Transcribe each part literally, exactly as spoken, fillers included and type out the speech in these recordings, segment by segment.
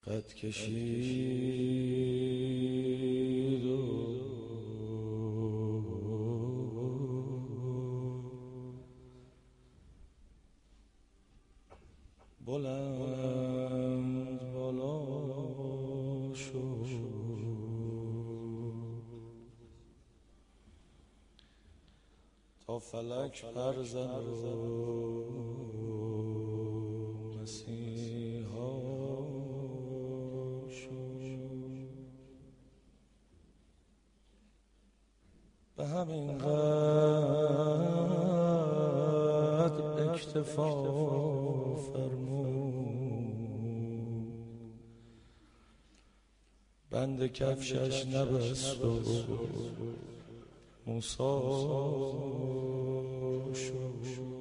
قد کشید و بلند بالا شد تا فلک پر زد و مسیحا شد. به همین قدر اکتفا فرمود، بند کفشش نبست و موسی شد.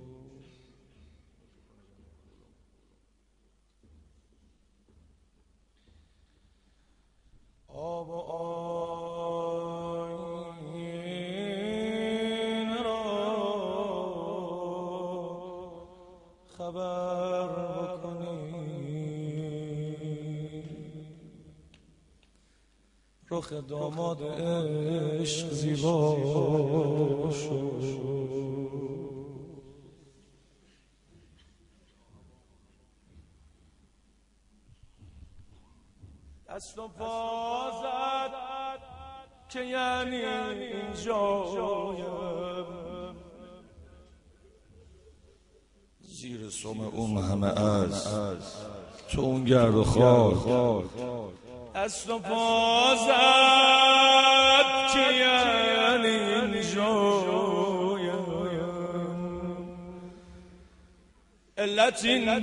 آب و آیین را خبر بکنی، رخ داماد عشق زیبا شد. دست و پا زد که یعنی اینجایم، زیر سم اون همه از تو اون گرد و خاک. دست و پا زد که یعنی اینجایم، علت این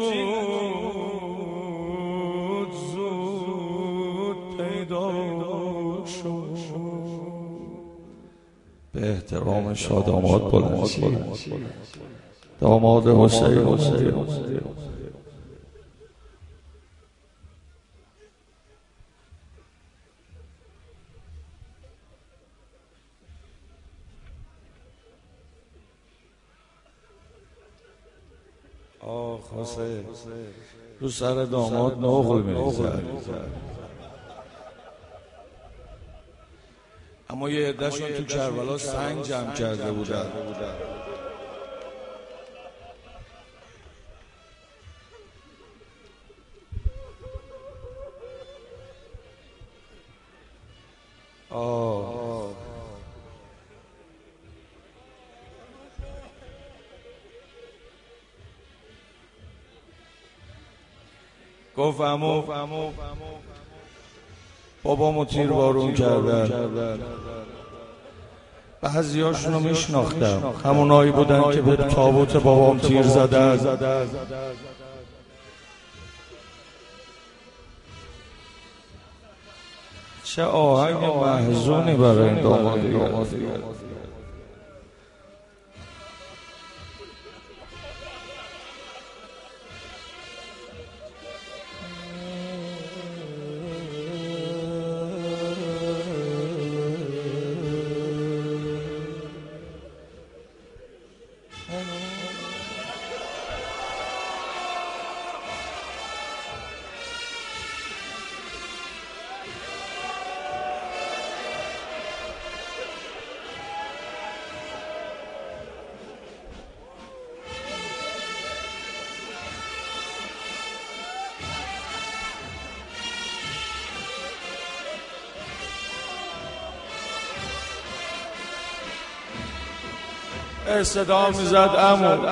بود زود پیدا شد. به احترام شاداماد بلند داماد حسین. آخ حسین رو سر داماد نقل می‌ریزد، اما یه عده‌شون تو کربلا سنگ جمع کرده بودن. آه گفت عمو بابامو تیر بارون کردن. بعضی هاشونو میشناختم، همونایی بودن که به تابوت بابام تیر زدن. چه آهنگ محزونی برای این دامادی. صدا میزد عمو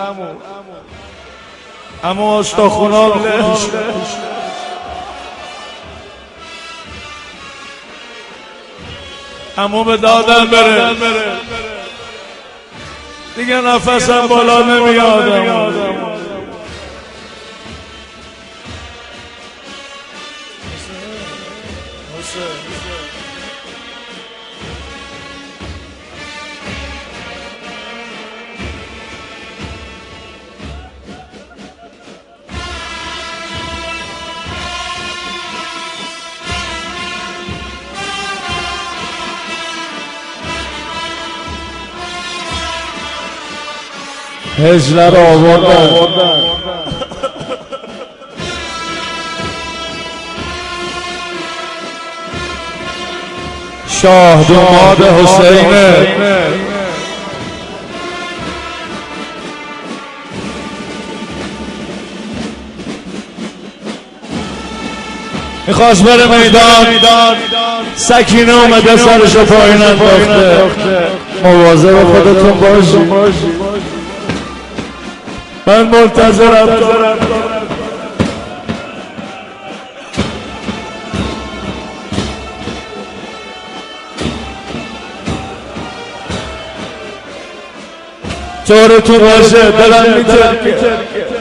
عمو استخونام لش. عمو به دادم بره دیگه، نفسم بالا نمیاد. هجله رو آوردن. شاه داماد حسینه میخواست بره میدان، سکینه اومده سرشو پایین انداخته. مواظب خودتون باشید، من منتظرم. طورتون باشه، دلم میترکه.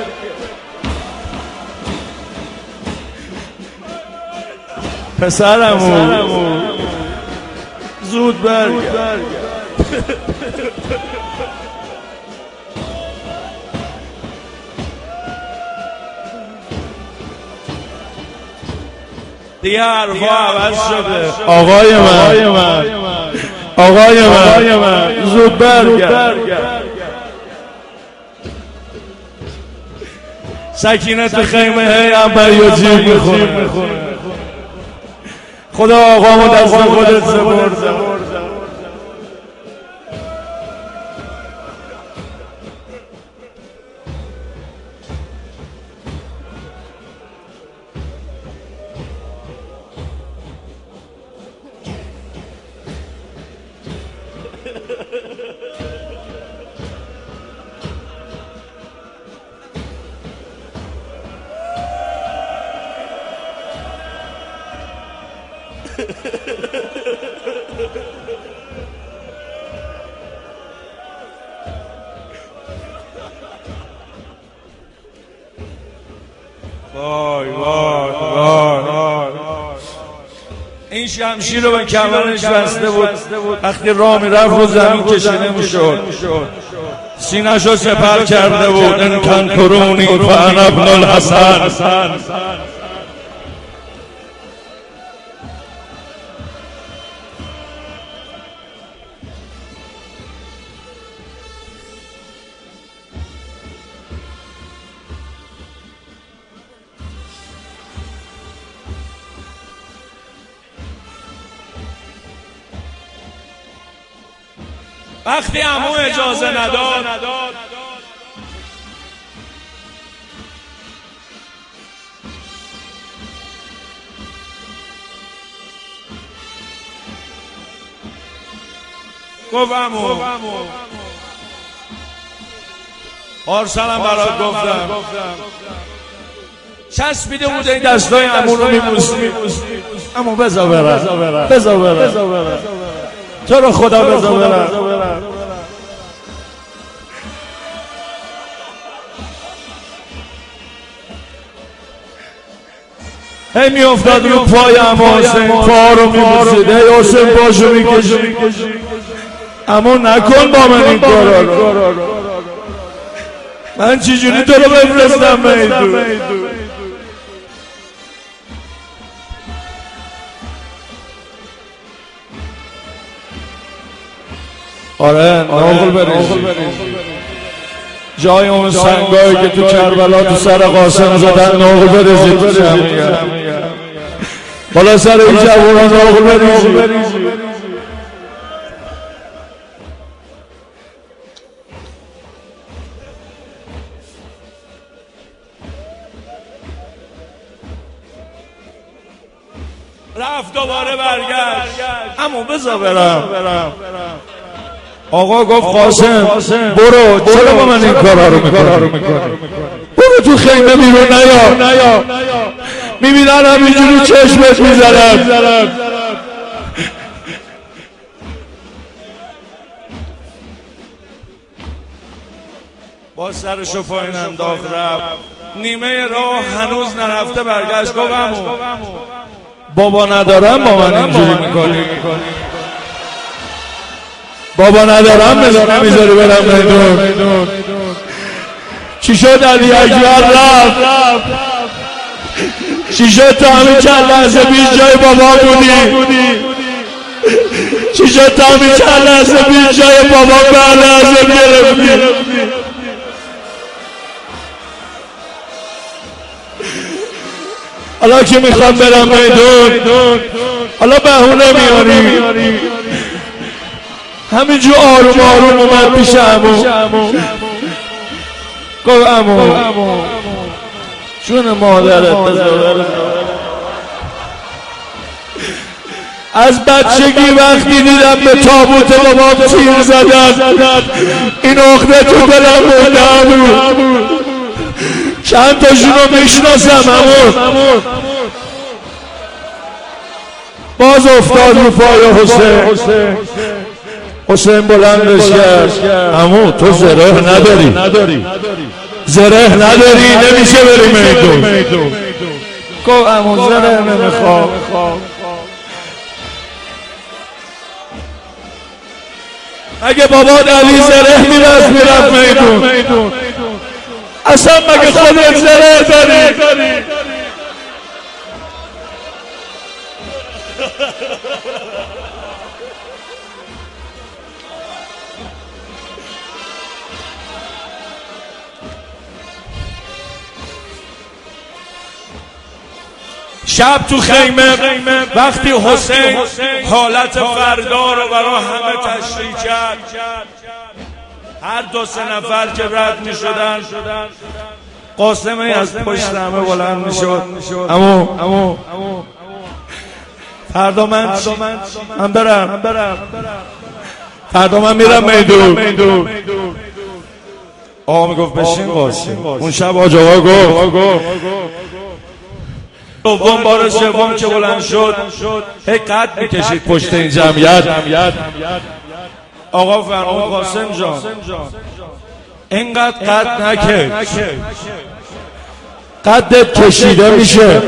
پسرمون زود برگرد. دیگه حرفا عوض شده. آقای من آقای من زود برگرد. سکینه تو خیمه هی انبری و جیب میخونه. خدا آقامو دست خودت سپرده. وای وای وای این شمشیر رو به کمرش بسته بود. وقتی راه میرفت رو زمین کشیده میشد. سینه‌ش رو سپر کرده بود. ان کن کرونی فانا ابن الحسن. وقتی عمو اجازه نداد گفت عمو پارسالم برات گفتم چسبیده بوده این دستای عمو رو میبوسی. عمو بذار برم بذار برم تو رو خدا بذار برم. هی می افتاد رو پای عمو حسین، پا رو میبوسید. هی حسین پاشو میکشید. عمو نکن با من این کارا رو. من چجوری تو رو بفرستم میدون؟ آره ناغل بریزی. جای اون سنگایی که تو کربلا تو سر قاسم زدن ناغل بریزی تو جمعیت. بالا سر این جوانان ناغل بریزی. رفت دوباره برگشت. عمو بذار برم. آقا گفت قاسم برو، چرا با من این کارا رو میکنی؟ برو تو خیمه بیرون نیا. میبینن همینجوری چشمت میزنم. با سرشو پایین انداخت رفت. نیمه راه هنوز نرفته برگشت. گفت عمو بابا ندارم با من اینجوری میکنی؟ بابا ندارم نمیذاری برم میدون. چی شد علی اکبر رفت؟ چی شد تا همین چند لحظه پیش جای بابا بودی؟ چی شد تا همین چند لحظه پیش جای بابا به لحظه گرفتی؟ حالا که میخوام برم میدون حالا بهونه میاری همینجور آروم آروم اومد پیش عمو گفت عمو جون مادرت بذار از بچگی وقتی دیدم به تابوت بابام تیر زدن این عقده تو دلم مونده چند تاشون رو میشناسم عمو باز افتاد رو پای حسین حسین بلندش کرد عمو تو زره نداری زره نداری نمیشه بریم میدون گفت عمو زره نمیخوام اگه بابات علی زره میرفت میرفت میدون اصلا مگه خودت زره داری شب تو خیمه وقتی حسین حالت فردا رو برای همه تشریح کرد هر دو سه نفر که رد می شدن قاسمی از پشت همه بلند می شد امو فردا من من برم فردا من میرم میدون آقا می گفت بشین قاسم اون شب آج آقا گفت دوم بار سوم که بلند شد هی قد میکشید پشت این جمعیت آقا فرمود قاسم جان اینقدر قد نکش قدت کشیده میشه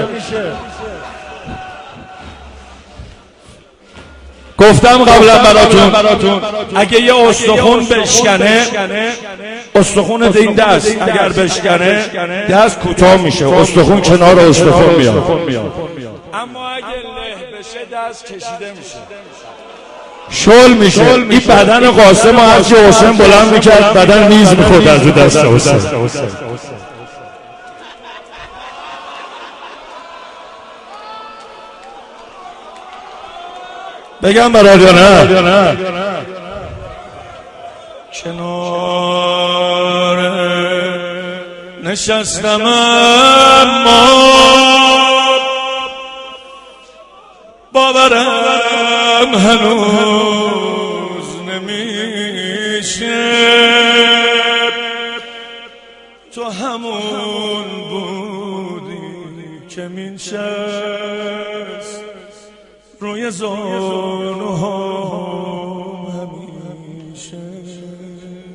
گفتم قبلا براتون اگه یه استخون بشکنه استخون این دست اگر بشکنه دست کوتاه میشه استخون کنار استخون میاد اما اگه له بشه دست کشیده میشه شل میشه این بدن قاسم هرچی حسین بلند میکرد بدن نیز میخورد از دست حسین بگم برای یا نه کنار نشستم اما باورم هنوز نمیشه تو همون بودی که مینشست روی زانوها همیشه